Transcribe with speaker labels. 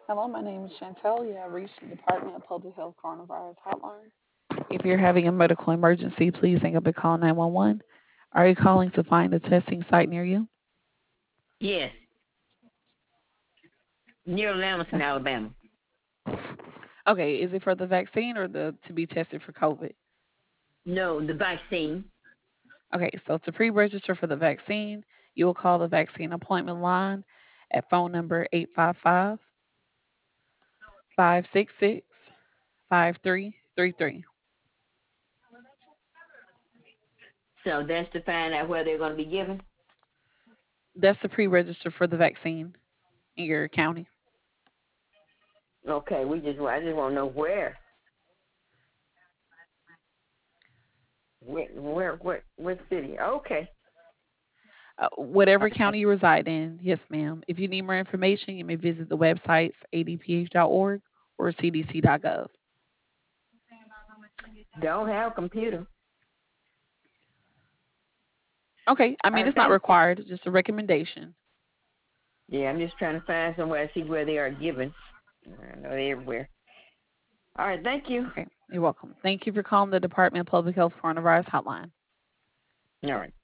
Speaker 1: Hello, my name is Chantel. You have reached the Department of Public Health Coronavirus Hotline. If you're having a medical emergency, please hang up and call 911. Are you calling to find a testing site near you?
Speaker 2: Yes, near Lamberton, Alabama.
Speaker 1: Okay, is it for the vaccine or the to be tested for COVID?
Speaker 2: No, the vaccine.
Speaker 1: Okay, so to pre-register for the vaccine, you will call the vaccine appointment line at phone number 855-566-5333.
Speaker 2: So that's to find out where they're going to be given.
Speaker 1: That's to pre-register for the vaccine in your county.
Speaker 2: Okay, I just want to know where. What city? Okay.
Speaker 1: Whatever county you reside in, yes, ma'am. If you need more information, you may visit the websites adph.org or cdc.gov.
Speaker 2: Don't have a computer.
Speaker 1: Okay, I
Speaker 2: All
Speaker 1: mean,
Speaker 2: right,
Speaker 1: it's not
Speaker 2: thank you.
Speaker 1: required, just a recommendation.
Speaker 2: Yeah, I'm just trying to find somewhere to see where they are given. I know they're everywhere. All right, thank you.
Speaker 1: Okay, you're welcome. Thank you for calling the Department of Public Health Coronavirus Hotline.
Speaker 2: All right.